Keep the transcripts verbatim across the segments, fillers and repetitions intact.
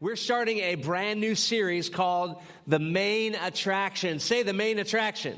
We're starting a brand new series called The Main Attraction. Say the main attraction.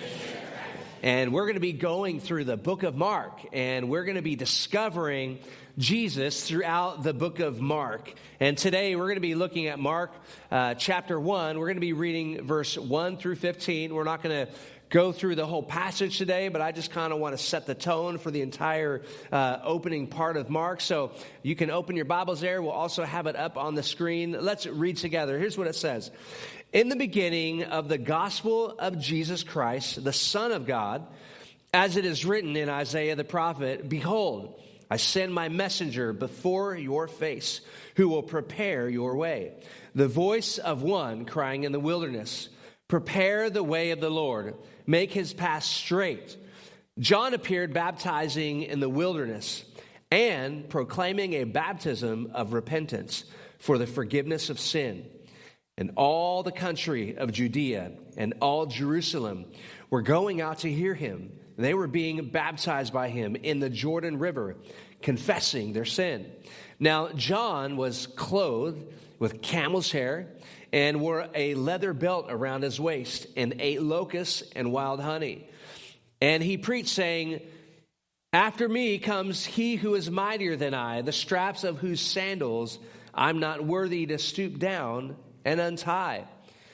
And we're going to be going through the book of Mark, and we're going to be discovering Jesus throughout the book of Mark. And today we're going to be looking at Mark uh, chapter one. We're going to be reading verse one through fifteen. We're not going to go through the whole passage today, but I just kind of want to set the tone for the entire uh, opening part of Mark. So you can open your Bibles there. We'll also have it up on the screen. Let's read together. Here's what it says. In the beginning of the gospel of Jesus Christ, the Son of God, as it is written in Isaiah the prophet, behold, I send my messenger before your face, who will prepare your way. The voice of one crying in the wilderness, prepare the way of the Lord, make his path straight. John appeared baptizing in the wilderness and proclaiming a baptism of repentance for the forgiveness of sin. And all the country of Judea and all Jerusalem were going out to hear him. They were being baptized by him in the Jordan River, confessing their sin. Now, John was clothed with camel's hair and wore a leather belt around his waist and ate locusts and wild honey. And he preached, saying, after me comes he who is mightier than I, the straps of whose sandals I'm not worthy to stoop down and untie.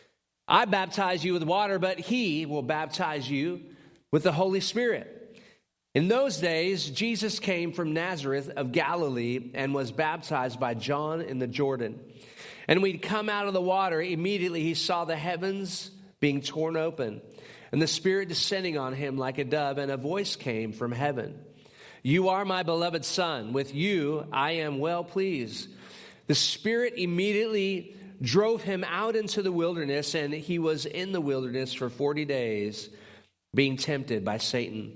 I baptize you with water, but he will baptize you with the Holy Spirit. In those days, Jesus came from Nazareth of Galilee and was baptized by John in the Jordan. And when he'd come out of the water, immediately he saw the heavens being torn open, and the Spirit descending on him like a dove, and a voice came from heaven. You are my beloved Son. With you I am well pleased. The Spirit immediately drove him out into the wilderness, and he was in the wilderness for forty days, being tempted by Satan.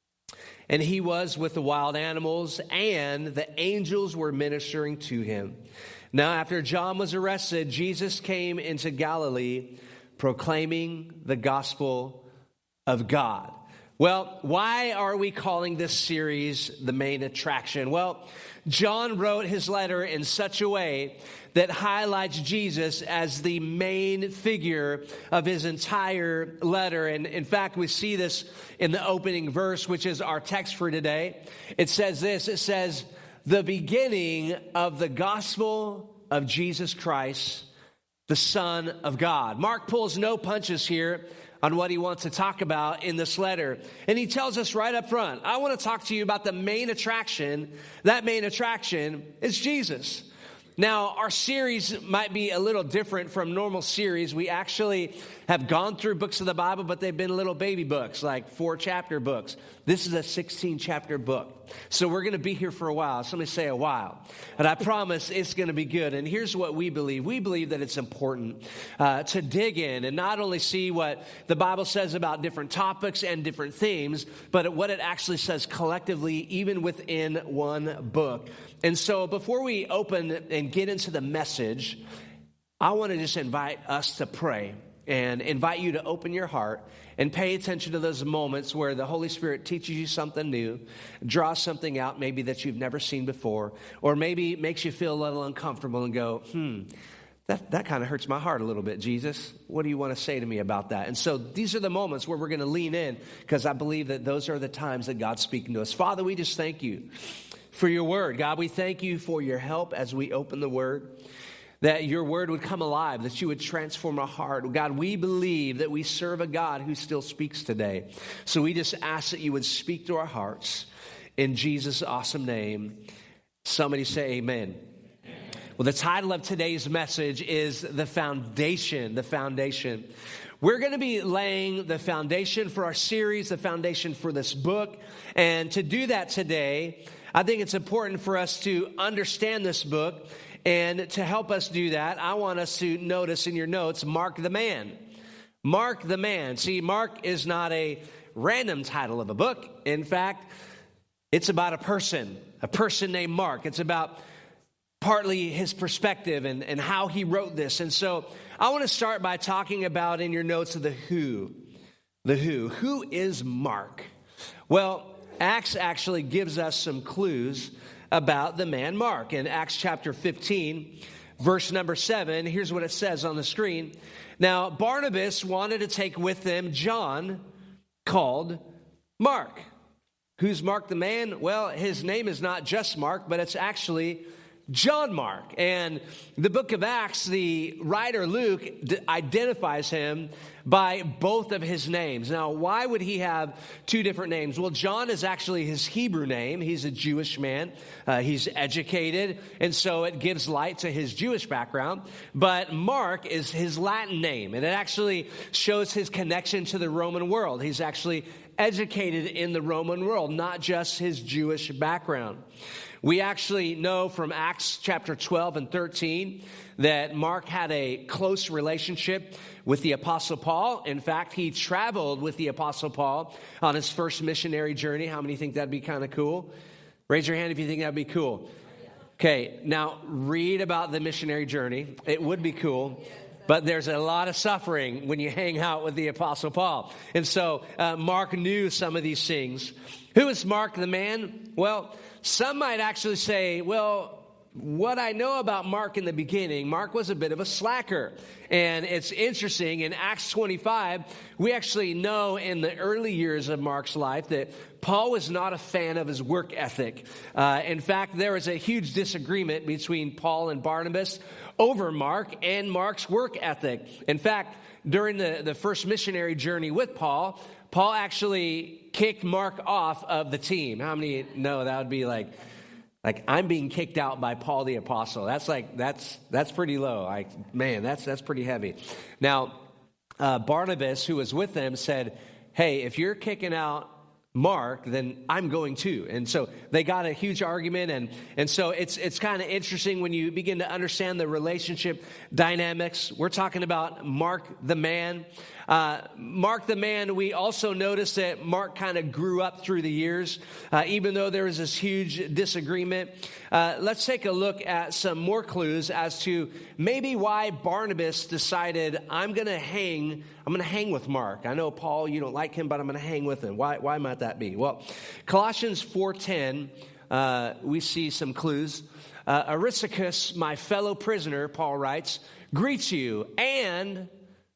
And he was with the wild animals, and the angels were ministering to him. Now, after John was arrested, Jesus came into Galilee, proclaiming the gospel of God. Well, why are we calling this series The Main Attraction? Well, John wrote his letter in such a way that highlights Jesus as the main figure of his entire letter. And in fact, we see this in the opening verse, which is our text for today. It says this, it says, the beginning of the gospel of Jesus Christ, the Son of God. Mark pulls no punches here on what he wants to talk about in this letter. And he tells us right up front, I want to talk to you about the main attraction. That main attraction is Jesus. Now, our series might be a little different from normal series. We actually have gone through books of the Bible, but they've been little baby books, like four-chapter books. This is a sixteen-chapter book. So we're going to be here for a while. Somebody say a while. And I promise it's going to be good. And here's what we believe. We believe that it's important uh, to dig in and not only see what the Bible says about different topics and different themes, but what it actually says collectively, even within one book. And so before we open and get into the message, I want to just invite us to pray and invite you to open your heart and pay attention to those moments where the Holy Spirit teaches you something new, draws something out maybe that you've never seen before, or maybe makes you feel a little uncomfortable and go, hmm, that, that kind of hurts my heart a little bit, Jesus. What do you want to say to me about that? And so these are the moments where we're going to lean in, because I believe that those are the times that God's speaking to us. Father, we just thank you for your word. God, we thank you for your help as we open the word, that your word would come alive, that you would transform our heart. God, we believe that we serve a God who still speaks today. So we just ask that you would speak to our hearts in Jesus' awesome name. Somebody say amen. Well, the title of today's message is The Foundation, the foundation. We're going to be laying the foundation for our series, the foundation for this book. And to do that today, I think it's important for us to understand this book. And to help us do that, I want us to notice in your notes, Mark the Man. Mark the Man. See, Mark is not a random title of a book. In fact, it's about a person, a person named Mark. It's about partly his perspective and, and how he wrote this. And so I want to start by talking about in your notes the who. The who. Who is Mark? Well, Acts actually gives us some clues about the man Mark. In Acts chapter fifteen, verse number seven. Here's what it says on the screen. Now, Barnabas wanted to take with them John, called Mark. Who's Mark the man? Well, his name is not just Mark, but it's actually John Mark. And the book of Acts, the writer Luke d- identifies him by both of his names. Now, why would he have two different names? Well, John is actually his Hebrew name. He's a Jewish man. Uh, he's educated, and so it gives light to his Jewish background. But Mark is his Latin name, and it actually shows his connection to the Roman world. He's actually educated in the Roman world, not just his Jewish background. We actually know from Acts chapter twelve and thirteen that Mark had a close relationship with the Apostle Paul. In fact, he traveled with the Apostle Paul on his first missionary journey. How many think that'd be kind of cool? Raise your hand if you think that'd be cool. Okay, now read about the missionary journey. It would be cool. But there's a lot of suffering when you hang out with the Apostle Paul. And so uh, Mark knew some of these things. Who is Mark the man? Well, some might actually say, well, what I know about Mark in the beginning, Mark was a bit of a slacker. And it's interesting, in Acts twenty-five, we actually know in the early years of Mark's life that Paul was not a fan of his work ethic. Uh, in fact, there was a huge disagreement between Paul and Barnabas over Mark and Mark's work ethic. In fact, during the, the first missionary journey with Paul, Paul actually kicked Mark off of the team. How many know that would be like, like I'm being kicked out by Paul the Apostle? That's like, that's that's pretty low. Like, man, that's that's pretty heavy. Now, uh, Barnabas, who was with them, said, hey, if you're kicking out Mark, then I'm going too. And so they got a huge argument. And, and so it's it's kind of interesting when you begin to understand the relationship dynamics. We're talking about Mark the man. Uh, Mark the man, we also notice that Mark kind of grew up through the years, uh, even though there was this huge disagreement. Uh, let's take a look at some more clues as to maybe why Barnabas decided, I'm going to hang, I'm going to hang with Mark. I know, Paul, you don't like him, but I'm going to hang with him. Why, why might that be? Well, Colossians four ten, uh, we see some clues. Uh, Aristarchus, my fellow prisoner, Paul writes, greets you, and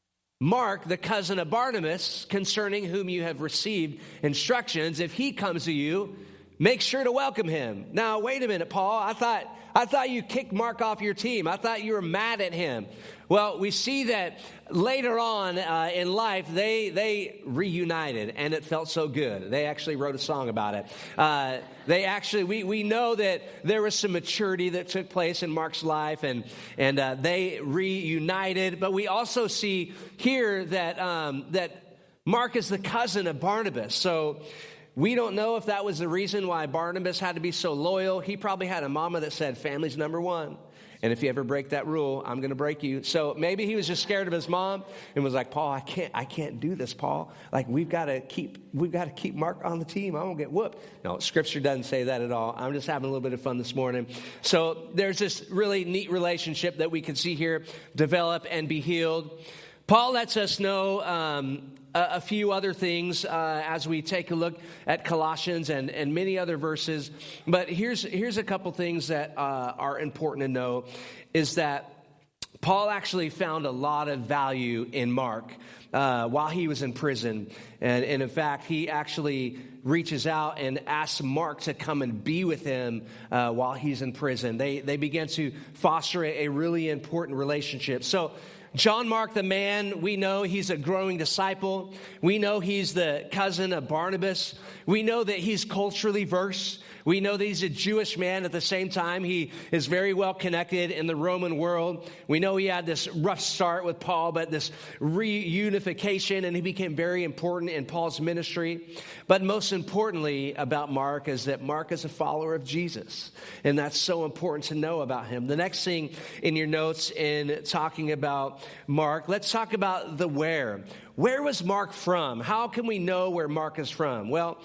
Mark, the cousin of Barnabas, concerning whom you have received instructions. If he comes to you, make sure to welcome him. Now, wait a minute, Paul. I thought I thought you kicked Mark off your team. I thought you were mad at him. Well, we see that later on uh, in life, they they reunited, and it felt so good. They actually wrote a song about it. Uh, they actually, we we know that there was some maturity that took place in Mark's life, and and uh, they reunited. But we also see here that um, that Mark is the cousin of Barnabas. So we don't know if that was the reason why Barnabas had to be so loyal. He probably had a mama that said, family's number one. And if you ever break that rule, I'm going to break you. So maybe he was just scared of his mom and was like, Paul, I can't, I can't do this, Paul. Like, we've got to keep, we've got to keep Mark on the team. I won't get whooped. No, Scripture doesn't say that at all. I'm just having a little bit of fun this morning. So there's this really neat relationship that we can see here develop and be healed. Paul lets us know um, a, a few other things uh, as we take a look at Colossians and, and many other verses. But here's here's a couple things that uh, are important to know, is that Paul actually found a lot of value in Mark uh, while he was in prison. And, and in fact, he actually reaches out and asks Mark to come and be with him uh, while he's in prison. They, they began to foster a, a really important relationship. So John Mark the man, we know he's a growing disciple. We know he's the cousin of Barnabas. We know that he's culturally versed. We know that he's a Jewish man. At the same time, he is very well connected in the Roman world. We know he had this rough start with Paul, but this reunification, and he became very important in Paul's ministry. But most importantly about Mark is that Mark is a follower of Jesus, and that's so important to know about him. The next thing in your notes in talking about Mark, let's talk about the where. Where was Mark from? How can we know where Mark is from? Well,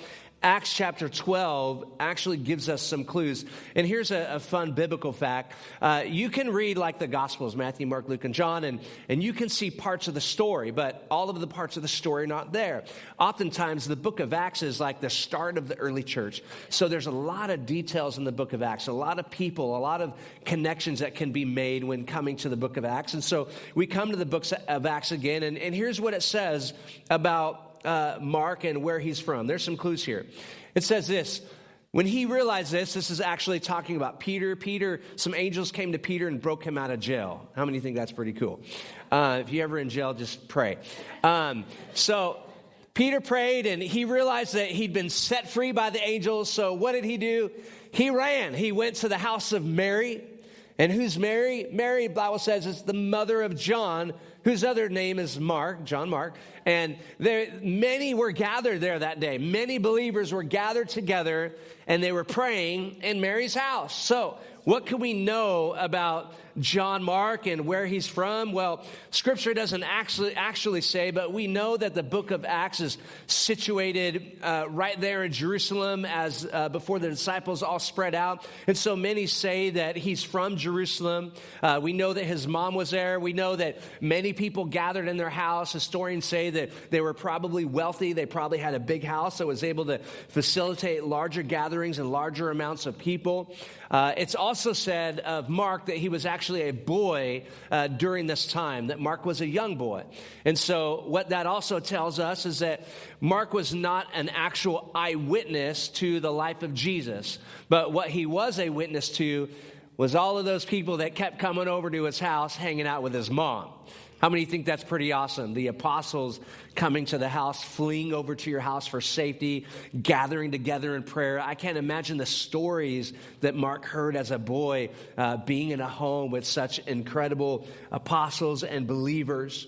Acts chapter twelve actually gives us some clues. And here's a, a fun biblical fact. Uh, you can read like the Gospels, Matthew, Mark, Luke, and John, and, and you can see parts of the story, but all of the parts of the story are not there. Oftentimes, the book of Acts is like the start of the early church. So there's a lot of details in the book of Acts, a lot of people, a lot of connections that can be made when coming to the book of Acts. And so we come to the book of Acts again, and, and here's what it says about Uh, Mark and where he's from. There's some clues here. It says this: when he realized this, this is actually talking about Peter. Peter, some angels came to Peter and broke him out of jail. How many think that's pretty cool? Uh, if you're ever in jail, just pray. Um, so Peter prayed, and he realized that he'd been set free by the angels. So what did he do? He ran. He went to the house of Mary. And who's Mary? Mary, the Bible says, is the mother of John, whose other name is Mark, John Mark. And there, many were gathered there that day. Many believers were gathered together, and they were praying in Mary's house. So what can we know about John Mark and where he's from? Well, Scripture doesn't actually actually say, but we know that the book of Acts is situated uh, right there in Jerusalem as uh, before the disciples all spread out. And so many say that he's from Jerusalem. Uh, we know that his mom was there. We know that many people gathered in their house. Historians say that they were probably wealthy. They probably had a big house that was able to facilitate larger gatherings and larger amounts of people. Uh, it's also said of Mark that he was actually a boy uh, during this time, that Mark was a young boy. And so what that also tells us is that Mark was not an actual eyewitness to the life of Jesus, but what he was a witness to was all of those people that kept coming over to his house, hanging out with his mom. How many think that's pretty awesome? The apostles coming to the house, fleeing over to your house for safety, gathering together in prayer. I can't imagine the stories that Mark heard as a boy, uh, being in a home with such incredible apostles and believers.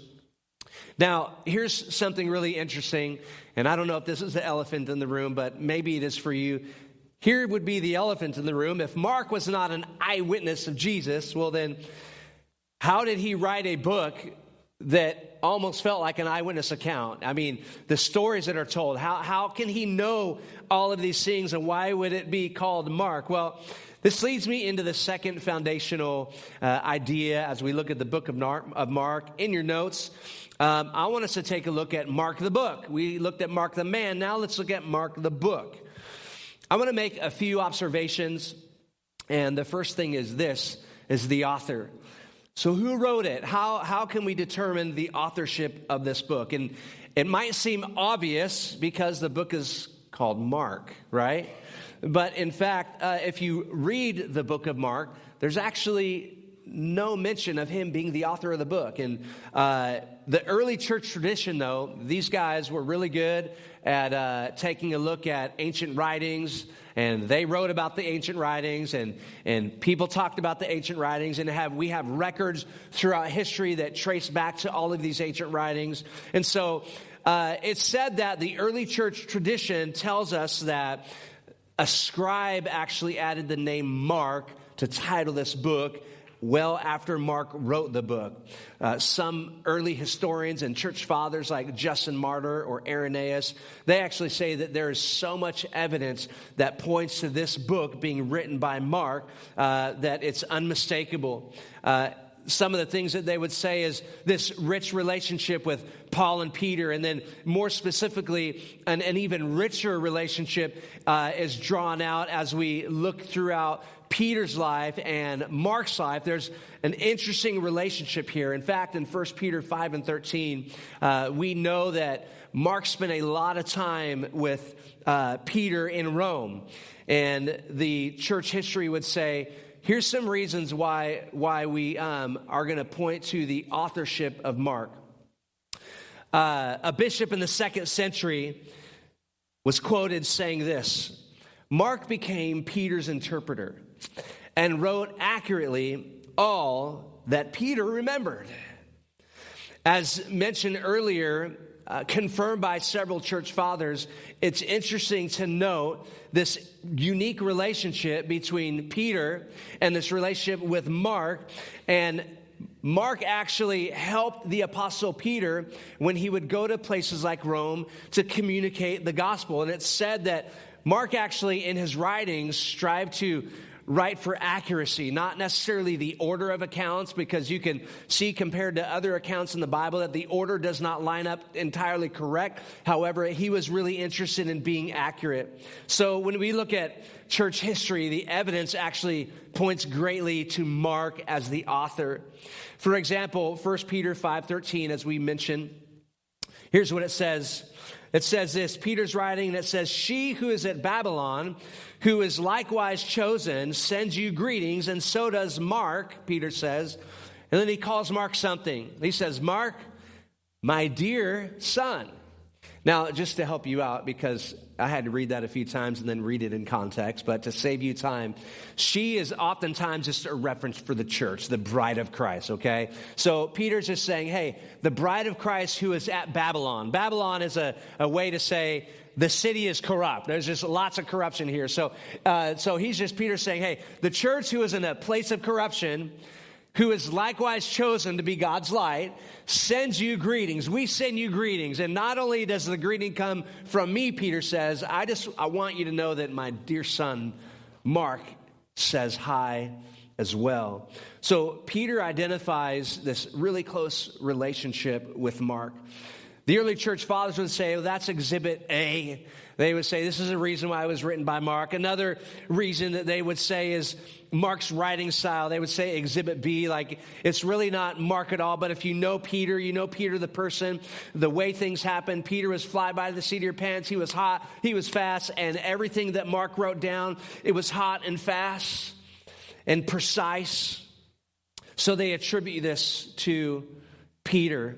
Now, here's something really interesting, and I don't know if this is the elephant in the room, but maybe it is for you. Here would be the elephant in the room. If Mark was not an eyewitness of Jesus, well then, how did he write a book that almost felt like an eyewitness account? I mean, the stories that are told, how, how can he know all of these things, and why would it be called Mark? Well, this leads me into the second foundational uh, idea as we look at the book of, Nar- of Mark. In your notes, um, I want us to take a look at Mark the book. We looked at Mark the man. Now let's look at Mark the book. I want to make a few observations, and the first thing is this, is the author. So who wrote it? How how can we determine the authorship of this book? And it might seem obvious because the book is called Mark, right? But in fact, uh, if you read the book of Mark, there's actually no mention of him being the author of the book. And uh, the early church tradition, though, these guys were really good at uh, taking a look at ancient writings, and they wrote about the ancient writings, and, and people talked about the ancient writings, and have we have records throughout history that trace back to all of these ancient writings. And so uh, it's said that the early church tradition tells us that a scribe actually added the name Mark to title this book well after Mark wrote the book. Uh, some early historians and church fathers like Justin Martyr or Irenaeus, they actually say that there is so much evidence that points to this book being written by Mark uh, that it's unmistakable. Uh, Some of the things that they would say is this rich relationship with Paul and Peter, and then more specifically, an, an even richer relationship uh, is drawn out as we look throughout Peter's life and Mark's life. There's an interesting relationship here. In fact, in First Peter five and thirteen, uh, we know that Mark spent a lot of time with uh, Peter in Rome, and the church history would say, here's some reasons why why we um, are going to point to the authorship of Mark. Uh, a bishop in the second century was quoted saying this: Mark became Peter's interpreter and wrote accurately all that Peter remembered. As mentioned earlier, Uh, confirmed by several church fathers, it's interesting to note this unique relationship between Peter and this relationship with Mark. And Mark actually helped the Apostle Peter when he would go to places like Rome to communicate the gospel. And it's said that Mark actually, in his writings, strived to write for accuracy, not necessarily the order of accounts, because you can see compared to other accounts in the Bible that the order does not line up entirely correct. However, he was really interested in being accurate. So when we look at church history, the evidence actually points greatly to Mark as the author. For example, First Peter five thirteen, as we mentioned, here's what it says. It says this, Peter's writing, and it says, she who is at Babylon, who is likewise chosen, sends you greetings, and so does Mark, Peter says. And then he calls Mark something. He says, Mark, my dear son. Now, just to help you out, because I had to read that a few times and then read it in context, but to save you time, she is oftentimes just a reference for the church, the bride of Christ, okay? So Peter's just saying, hey, the bride of Christ who is at Babylon. Babylon is a, a way to say the city is corrupt. There's just lots of corruption here. So, uh, so he's just, Peter's saying, hey, the church who is in a place of corruption, who is likewise chosen to be God's light, sends you greetings. We send you greetings. And not only does the greeting come from me, Peter says, I just I want you to know that my dear son, Mark, says hi as well. So Peter identifies this really close relationship with Mark. The early church fathers would say, well, that's exhibit A. They would say, this is a reason why it was written by Mark. Another reason that they would say is Mark's writing style. They would say exhibit B, like it's really not Mark at all. But if you know Peter, you know Peter the person, the way things happen. Peter was fly by the seat of your pants. He was hot, he was fast, and everything that Mark wrote down, it was hot and fast and precise. So they attribute this to Peter.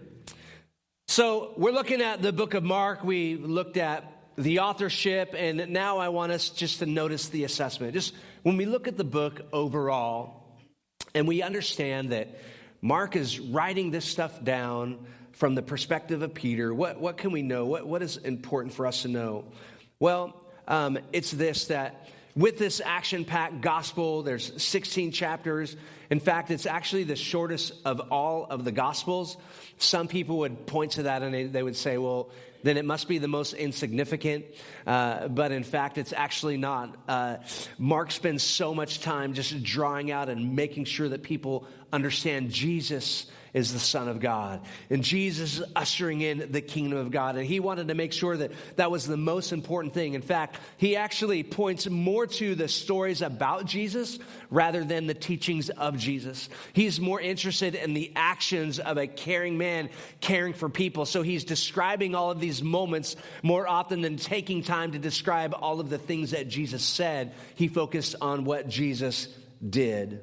So we're looking at the book of Mark. We looked at the authorship, and now I want us just to notice the assessment. Just when we look at the book overall, and we understand that Mark is writing this stuff down from the perspective of Peter, what, what can we know? What, what is important for us to know? Well, um, it's this, that with this action-packed gospel, there's sixteen chapters. In fact, it's actually the shortest of all of the gospels. Some people would point to that and they, they would say, well, then it must be the most insignificant. Uh, but in fact, it's actually not. Uh, Mark spends so much time just drawing out and making sure that people understand Jesus is the Son of God. And Jesus is ushering in the kingdom of God. And he wanted to make sure that that was the most important thing. In fact, he actually points more to the stories about Jesus rather than the teachings of Jesus. He's more interested in the actions of a caring man caring for people. So he's describing all of these moments more often than taking time to describe all of the things that Jesus said. He focused on what Jesus did.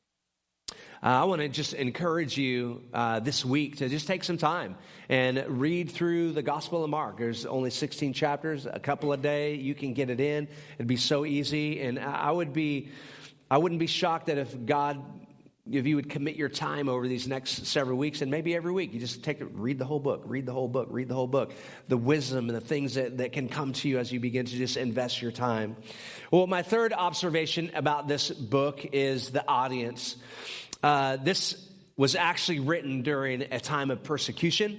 Uh, I want to just encourage you uh, this week to just take some time and read through the Gospel of Mark. There's only sixteen chapters, a couple a day. You can get it in. It'd be so easy. And I would be, I wouldn't be shocked that if God, if you would commit your time over these next several weeks, and maybe every week, you just take it, read the whole book, read the whole book, read the whole book. The wisdom and the things that, that can come to you as you begin to just invest your time. Well, my third observation about this book is the audience. Uh, this was actually written during a time of persecution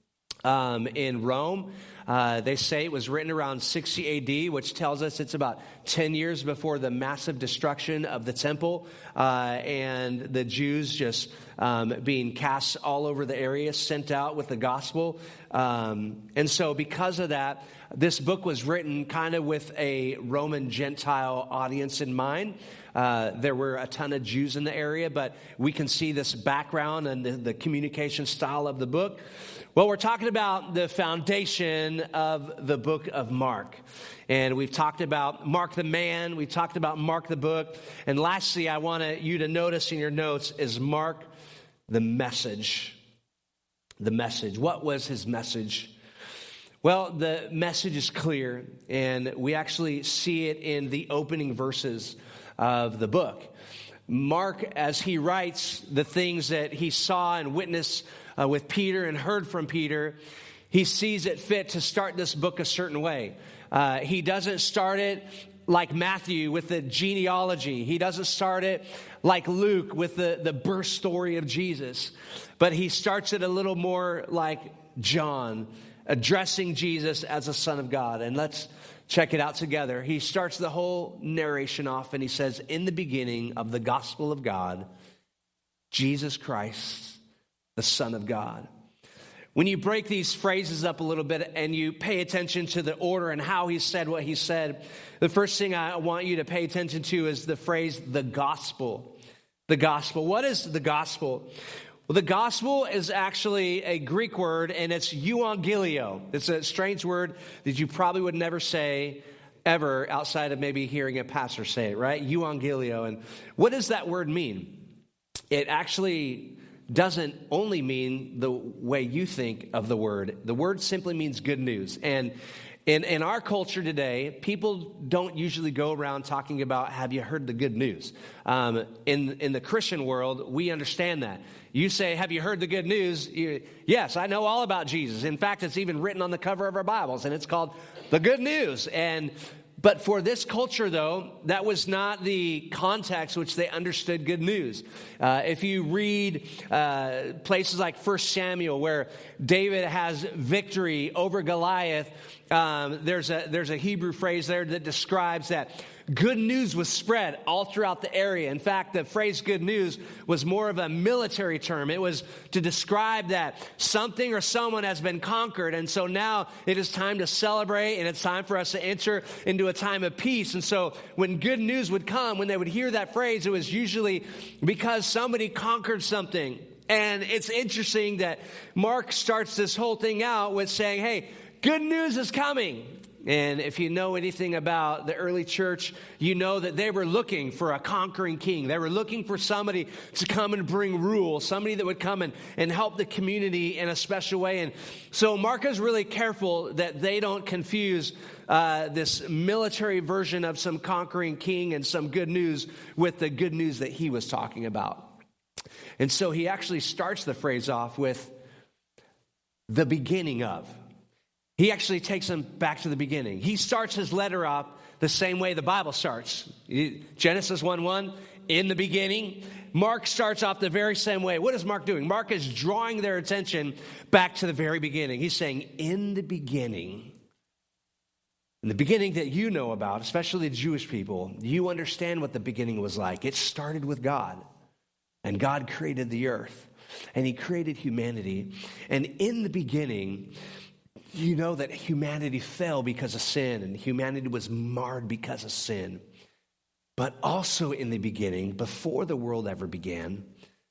um, in Rome. Uh, they say it was written around sixty A D, which tells us it's about ten years before the massive destruction of the temple uh, and the Jews just um, being cast all over the area, sent out with the gospel. Um, and so because of that, this book was written kind of with a Roman Gentile audience in mind. Uh, there were a ton of Jews in the area, but we can see this background and the, the communication style of the book. Well, we're talking about the foundation of the book of Mark. And we've talked about Mark the man. We've talked about Mark the book. And lastly, I want you to notice in your notes is Mark the message. The message. What was his message? Well, the message is clear, and we actually see it in the opening verses of the book. Mark, as he writes the things that he saw and witnessed uh, with Peter and heard from Peter, he sees it fit to start this book a certain way. Uh, he doesn't start it like Matthew with the genealogy. He doesn't start it like Luke with the, the birth story of Jesus. But he starts it a little more like John, addressing Jesus as a son of God. And let's check it out together. He starts the whole narration off and he says, in the beginning of the gospel of God, Jesus Christ, the Son of God. When you break these phrases up a little bit and you pay attention to the order and how he said what he said, the first thing I want you to pay attention to is the phrase, the gospel. The gospel. What is the gospel? Well, the gospel is actually a Greek word, and it's euangelion. It's a strange word that you probably would never say ever outside of maybe hearing a pastor say it, right? Euangelion. And what does that word mean? It actually doesn't only mean the way you think of the word. The word simply means good news. And in, in our culture today, people don't usually go around talking about, have you heard the good news? Um, in, in the Christian world, we understand that. You say, have you heard the good news? You, yes, I know all about Jesus. In fact, it's even written on the cover of our Bibles, and it's called the good news. And But for this culture, though, that was not the context which they understood good news. Uh, if you read uh, places like First Samuel, where David has victory over Goliath, um, there's a there's a Hebrew phrase there that describes that good news was spread all throughout the area. In fact, the phrase good news was more of a military term. It was to describe that something or someone has been conquered, and so now it is time to celebrate, and it's time for us to enter into a time of peace. And so when good news would come, when they would hear that phrase, it was usually because somebody conquered something. And it's interesting that Mark starts this whole thing out with saying, hey, good news is coming. And if you know anything about the early church, you know that they were looking for a conquering king. They were looking for somebody to come and bring rule, somebody that would come and, and help the community in a special way. And so Mark is really careful that they don't confuse uh, this military version of some conquering king and some good news with the good news that he was talking about. And so he actually starts the phrase off with the beginning of. He actually takes them back to the beginning. He starts his letter off the same way the Bible starts. Genesis one one, in the beginning. Mark starts off the very same way. What is Mark doing? Mark is drawing their attention back to the very beginning. He's saying, in the beginning, in the beginning that you know about, especially the Jewish people, you understand what the beginning was like. It started with God, and God created the earth, and he created humanity. And in the beginning, you know that humanity fell because of sin, and humanity was marred because of sin. But also in the beginning, before the world ever began,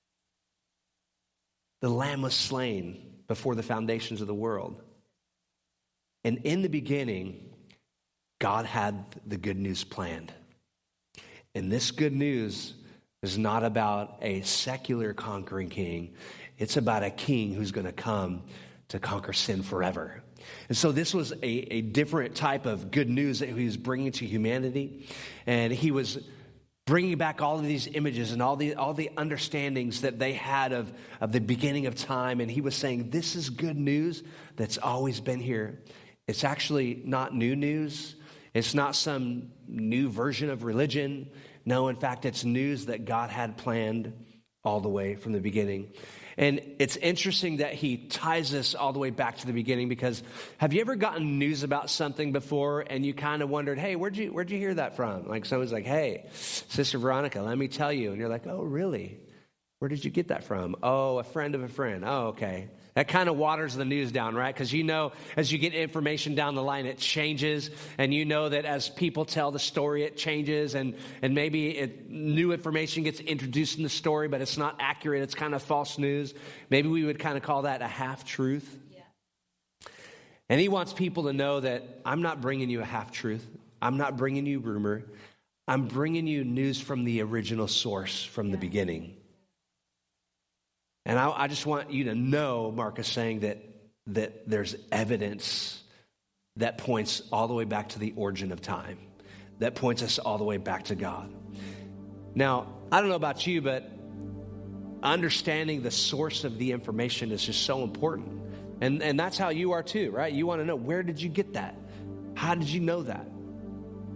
the Lamb was slain before the foundations of the world. And in the beginning, God had the good news planned. And this good news is not about a secular conquering king. It's about a king who's going to come to conquer sin forever. And so this was a, a different type of good news that he was bringing to humanity. And he was bringing back all of these images and all the all the understandings that they had of, of the beginning of time. And he was saying, this is good news that's always been here. It's actually not new news. It's not some new version of religion. No, in fact, it's news that God had planned all the way from the beginning. And it's interesting that he ties this all the way back to the beginning, because have you ever gotten news about something before and you kind of wondered, hey, where'd you where'd you hear that from? Like someone's like, hey, Sister Veronica, let me tell you. And you're like, oh, really? Where did you get that from? Oh, a friend of a friend. Oh, okay. That kind of waters the news down, right? Because you know, as you get information down the line, it changes. And you know that as people tell the story, it changes. And, and maybe it, new information gets introduced in the story, but it's not accurate. It's kind of false news. Maybe we would kind of call that a half-truth. Yeah. And he wants people to know that I'm not bringing you a half-truth. I'm not bringing you rumor. I'm bringing you news from the original source, from the beginning. And I, I just want you to know, Mark is saying that that there's evidence that points all the way back to the origin of time, that points us all the way back to God. Now, I don't know about you, but understanding the source of the information is just so important. And, and that's how you are too, right? You want to know, where did you get that? How did you know that?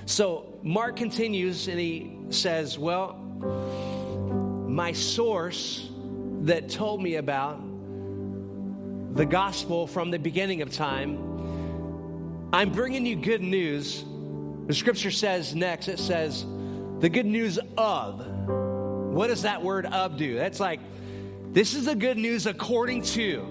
So Mark continues and he says, well, my source that told me about the gospel from the beginning of time, I'm bringing you good news. The scripture says next, it says, the good news of. What does that word of do? That's like, this is the good news according to.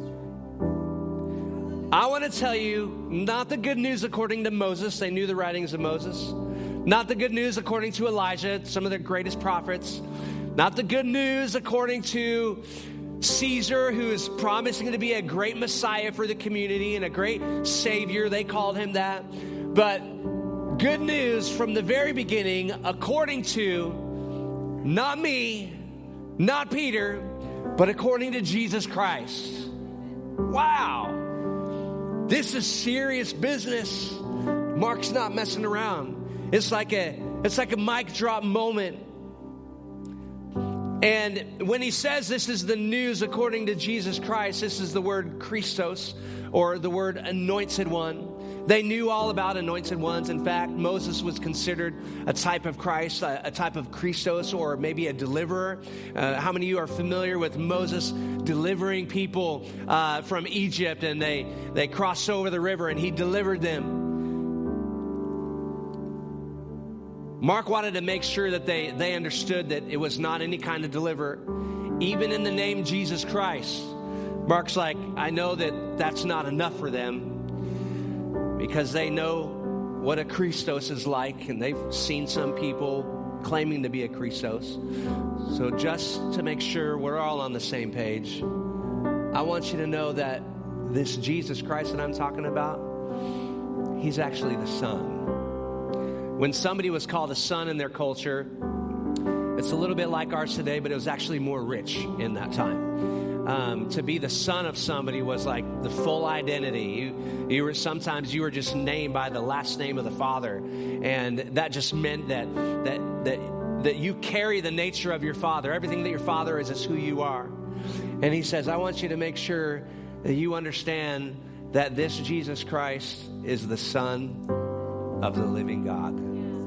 I want to tell you, not the good news according to Moses. They knew the writings of Moses. Not the good news according to Elijah, some of their greatest prophets. Not the good news according to Caesar, who is promising to be a great Messiah for the community and a great Savior. They called him that. But good news from the very beginning, according to not me, not Peter, but according to Jesus Christ. Wow. This is serious business. Mark's not messing around. It's like a, it's like a mic drop moment. And when he says this is the news according to Jesus Christ, this is the word Christos, or the word anointed one. They knew all about anointed ones. In fact, Moses was considered a type of Christ, a, a type of Christos, or maybe a deliverer. Uh, how many of you are familiar with Moses delivering people uh, from Egypt, and they, they crossed over the river and he delivered them? Mark wanted to make sure that they, they understood that it was not any kind of deliverer. Even in the name Jesus Christ, Mark's like, I know that that's not enough for them, because they know what a Christos is like, and they've seen some people claiming to be a Christos. So just to make sure we're all on the same page, I want you to know that this Jesus Christ that I'm talking about, he's actually the Son. When somebody was called a son in their culture, it's a little bit like ours today, but it was actually more rich in that time. Um, to be the son of somebody was like the full identity. You, you were sometimes you were just named by the last name of the father, and that just meant that that that that you carry the nature of your father. Everything that your father is is who you are. And he says, I want you to make sure that you understand that this Jesus Christ is the Son of the living God.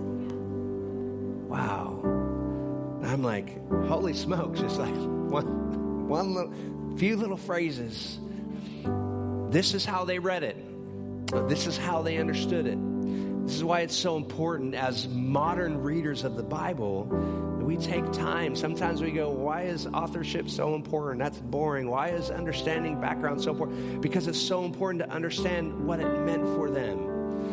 Wow. I'm like, holy smokes, just like one, one little, few little phrases. This is how they read it. This is how they understood it. This is why it's so important as modern readers of the Bible that we take time. Sometimes we go, why is authorship so important? That's boring. Why is understanding background so important? Because it's so important to understand what it meant for them.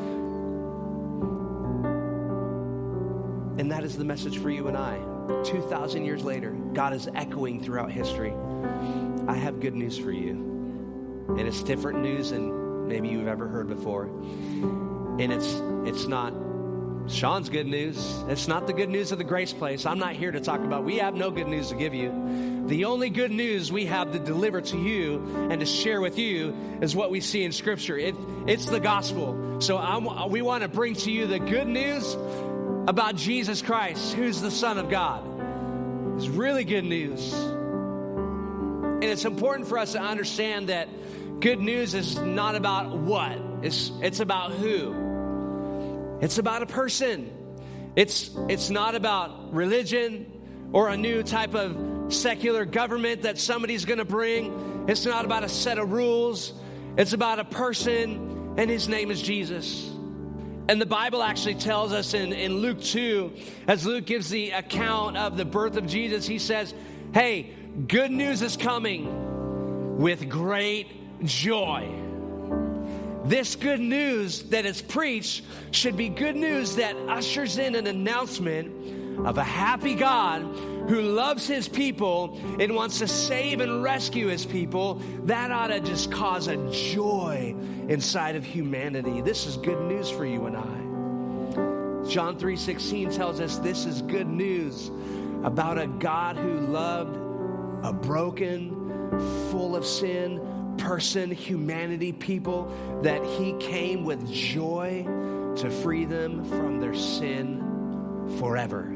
And that is the message for you and I. two thousand years later, God is echoing throughout history. I have good news for you. And it's different news than maybe you've ever heard before. And it's it's not Sean's good news. It's not the good news of the Grace Place. I'm not here to talk about, we have no good news to give you. The only good news we have to deliver to you and to share with you is what we see in Scripture. It, it's the gospel. So I'm, we want to bring to you the good news about Jesus Christ, who's the Son of God. It's really good news. And it's important for us to understand that good news is not about what. It's, it's about who. It's about a person. It's, it's not about religion or a new type of secular government that somebody's going to bring. It's not about a set of rules. It's about a person, and his name is Jesus. And the Bible actually tells us in, in Luke two, as Luke gives the account of the birth of Jesus, he says, hey, good news is coming with great joy. This good news that is preached should be good news that ushers in an announcement of a happy God who loves his people and wants to save and rescue his people. That ought to just cause a joy inside of humanity. This is good news for you and I. John three sixteen tells us this is good news about a God who loved a broken, full of sin person, humanity, people, that he came with joy to free them from their sin forever.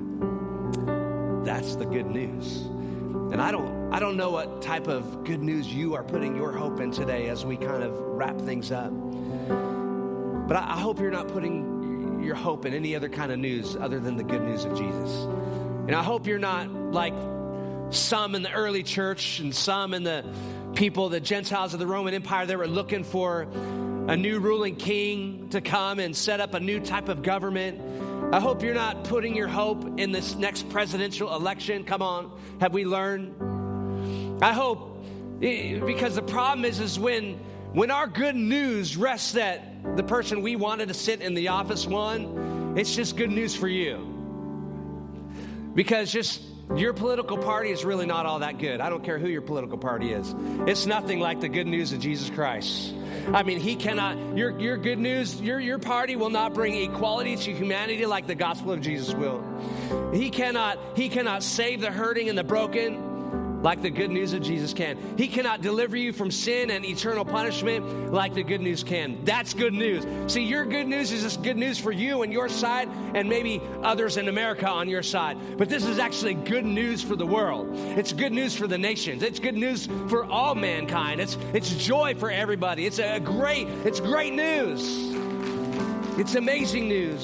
That's the good news. And I don't I don't know what type of good news you are putting your hope in today as we kind of wrap things up. But I, I hope you're not putting your hope in any other kind of news other than the good news of Jesus. And I hope you're not like some in the early church and some in the people, the Gentiles of the Roman Empire, that were looking for a new ruling king to come and set up a new type of government. I hope you're not putting your hope in this next presidential election. Come on, have we learned? I hope, because the problem is, is when, when our good news rests that the person we wanted to sit in the office won, it's just good news for you. Because just your political party is really not all that good. I don't care who your political party is. It's nothing like the good news of Jesus Christ. I mean, he cannot, your, your good news, your, your party will not bring equality to humanity like the gospel of Jesus will. He cannot, he cannot save the hurting and the broken like the good news of Jesus can. He cannot deliver you from sin and eternal punishment like the good news can. That's good news. See, your good news is just good news for you and your side and maybe others in America on your side. But this is actually good news for the world. It's good news for the nations. It's good news for all mankind. It's it's joy for everybody. It's a great, it's great news. It's amazing news.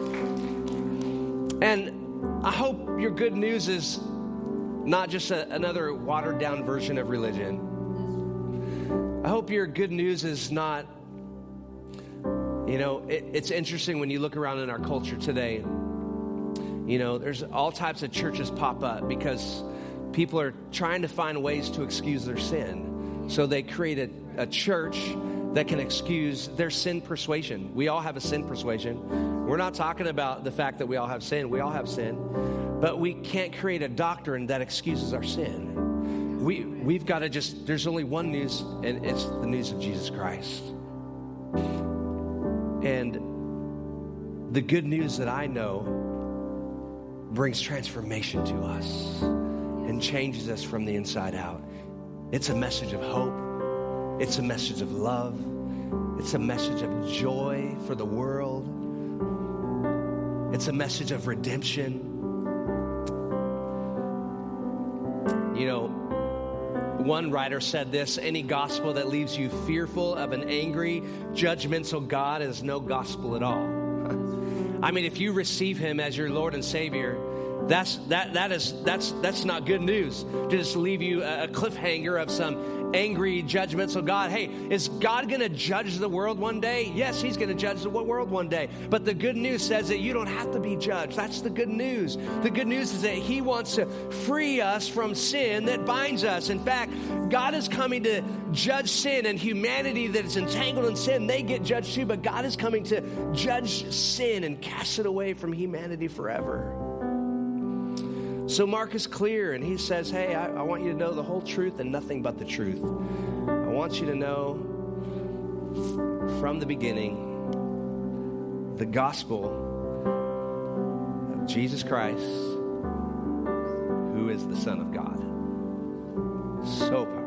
And I hope your good news is not just a, another watered down version of religion. I hope your good news is not, you know, it, it's interesting when you look around in our culture today, you know, there's all types of churches pop up because people are trying to find ways to excuse their sin. So they create a, a church that can excuse their sin persuasion. We all have a sin persuasion. We're not talking about the fact that we all have sin. We all have sin. But we can't create a doctrine that excuses our sin. We, we've got to just, there's only one news, and it's the news of Jesus Christ. And the good news that I know brings transformation to us and changes us from the inside out. It's a message of hope. It's a message of love. It's a message of joy for the world. It's a message of redemption. You know, one writer said this: any gospel that leaves you fearful of an angry, judgmental God is no gospel at all. I mean, if you receive him as your Lord and Savior, that's that that is that's that's not good news. To just leave you a, a cliffhanger of some angry, judgmental God. Hey, is God going to judge the world one day? Yes, he's going to judge the world one day. But the good news says that you don't have to be judged. That's the good news. The good news is that he wants to free us from sin that binds us. In fact, God is coming to judge sin, and humanity that is entangled in sin, they get judged too. But God is coming to judge sin and cast it away from humanity forever. So Mark is clear, and he says, hey, I, I want you to know the whole truth and nothing but the truth. I want you to know from the beginning the gospel of Jesus Christ, who is the Son of God. So